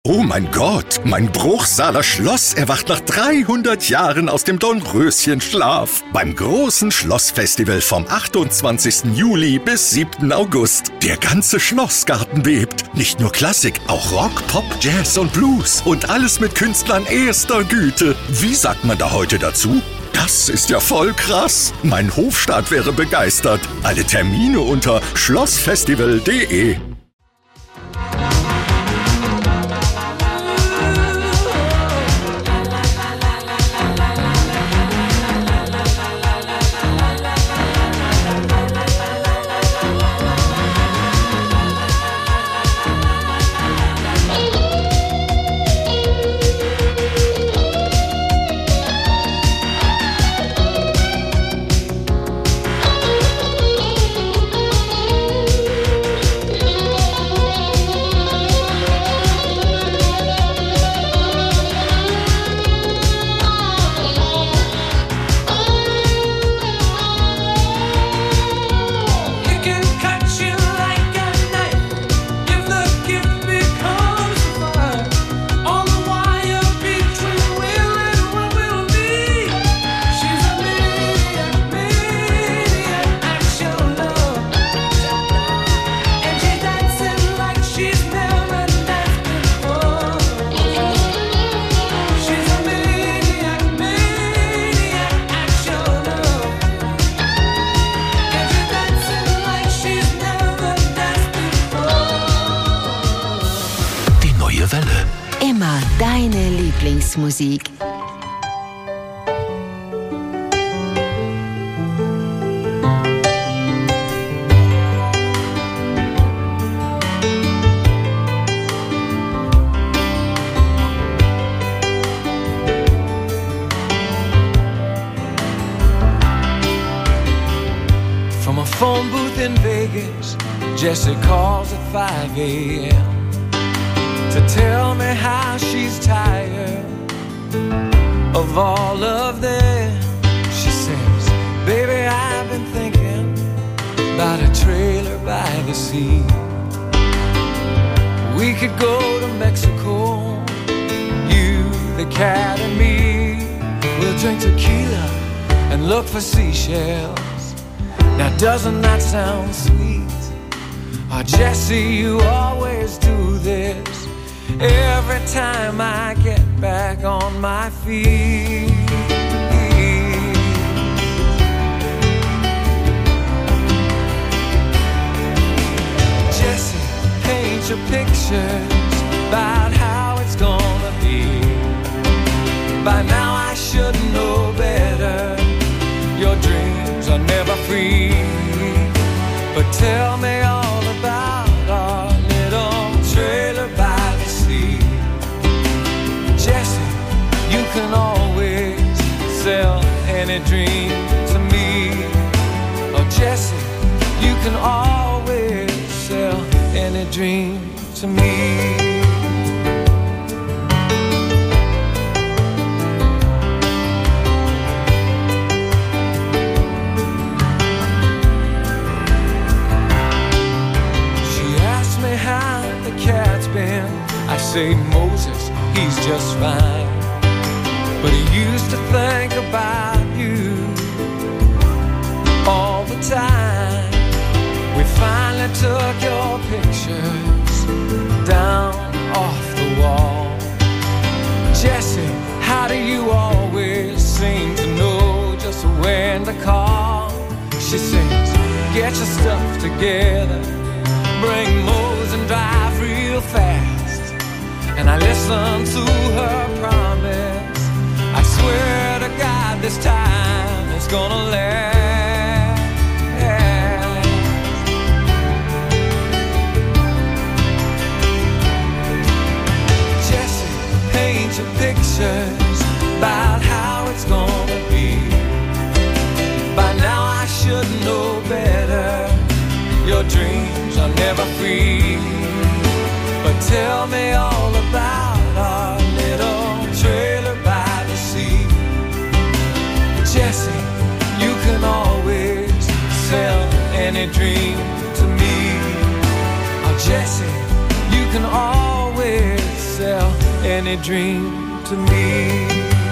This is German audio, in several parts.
Oh mein Gott, mein Bruchsaler Schloss erwacht nach 300 Jahren aus dem Dornröschenschlaf. Beim großen Schlossfestival vom 28. Juli bis 7. August. Der ganze Schlossgarten bebt. Nicht nur Klassik, auch Rock, Pop, Jazz und Blues. Und alles mit Künstlern erster Güte. Wie sagt man da heute dazu? Das ist ja voll krass. Mein Hofstaat wäre begeistert. Alle Termine unter schlossfestival.de. Immer deine Lieblingsmusik. From a phone booth in Vegas, Jessie calls at 5 a.m. to tell me how she's tired of all of them. She says, baby, I've been thinking about a trailer by the sea. We could go to Mexico, you, the cat and me. We'll drink tequila and look for seashells. Now doesn't that sound sweet? Oh, Jessie, you always do this every time I get back on my feet. Jessie, paint your pictures about how it's gonna be. By now I should know better. Your dreams are never free. But tell me all about our little trailer by the sea. Jessie, you can always sell any dream to me. Oh, Jessie, you can always sell any dream to me. I say, Moses, he's just fine. But he used to think about you all the time. We finally took your pictures down off the wall. Jessie, how do you always seem to know just when to call? She says, get your stuff together, bring Mose and drive real fast. And I listen to her promise. I swear to God this time it's gonna last. Jessie, paint your pictures about how it's gonna be. By now I should know better. Your dreams are never free. But tell me all about our little trailer by the sea. Jessie, you can always sell any dream to me. Oh, Jessie, you can always sell any dream to me.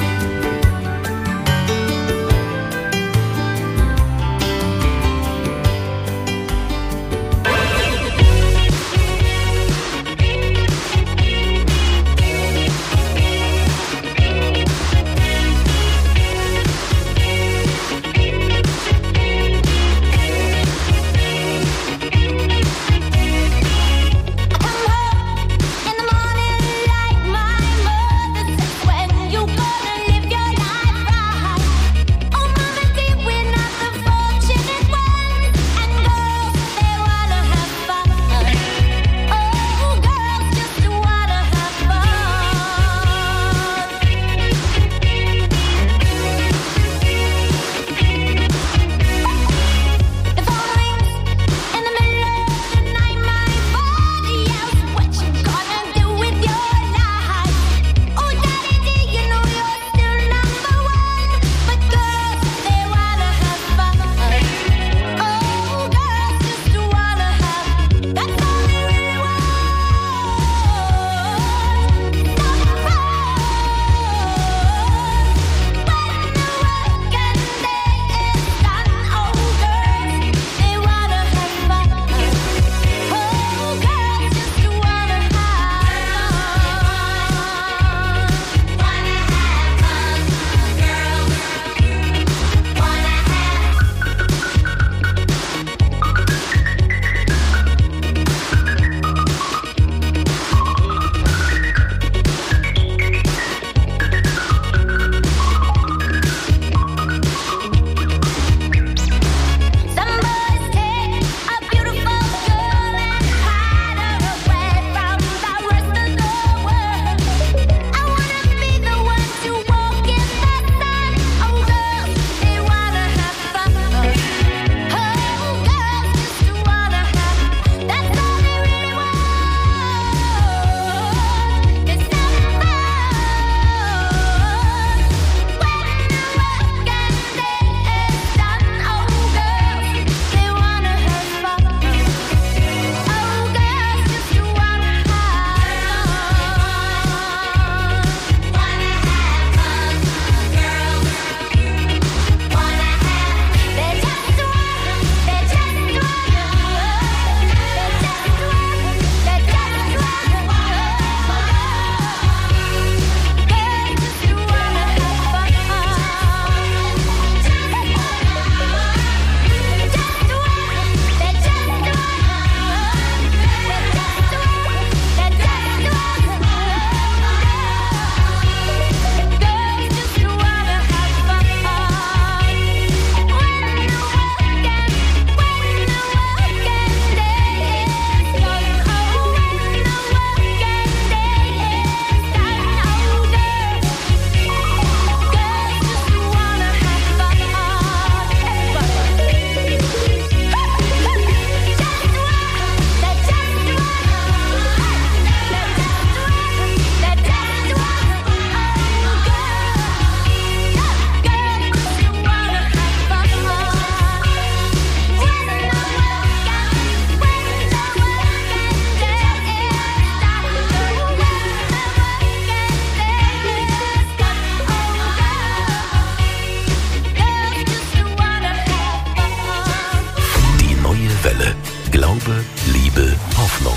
Glaube, Liebe, Hoffnung.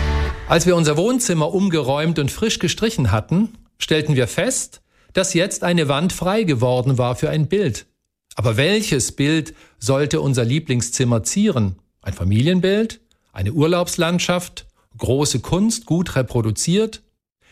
Als wir unser Wohnzimmer umgeräumt und frisch gestrichen hatten, stellten wir fest, dass jetzt eine Wand frei geworden war für ein Bild. Aber welches Bild sollte unser Lieblingszimmer zieren? Ein Familienbild? Eine Urlaubslandschaft? Große Kunst, gut reproduziert?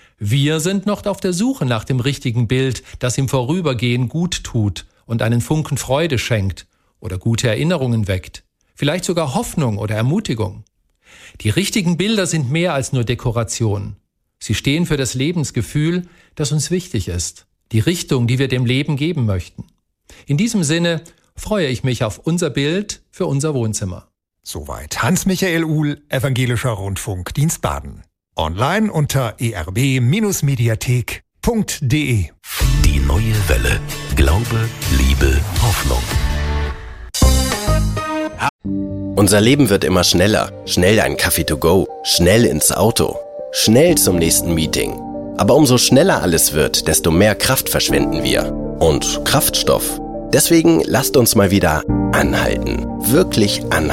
Wir sind noch auf der Suche nach dem richtigen Bild, das im Vorübergehen gut tut und einen Funken Freude schenkt oder gute Erinnerungen weckt. Vielleicht sogar Hoffnung oder Ermutigung. Die richtigen Bilder sind mehr als nur Dekoration. Sie stehen für das Lebensgefühl, das uns wichtig ist, die Richtung, die wir dem Leben geben möchten. In diesem Sinne freue ich mich auf unser Bild für unser Wohnzimmer. Soweit Hans-Michael Uhl, Evangelischer Rundfunkdienst Baden. Online unter erb-mediathek.de. Die neue Welle. Glaube, Liebe, Hoffnung. Unser Leben wird immer schneller. Schnell ein Kaffee to go. Schnell ins Auto. Schnell zum nächsten Meeting. Aber umso schneller alles wird, desto mehr Kraft verschwenden wir. Und Kraftstoff. Deswegen lasst uns mal wieder anhalten. Wirklich anhalten.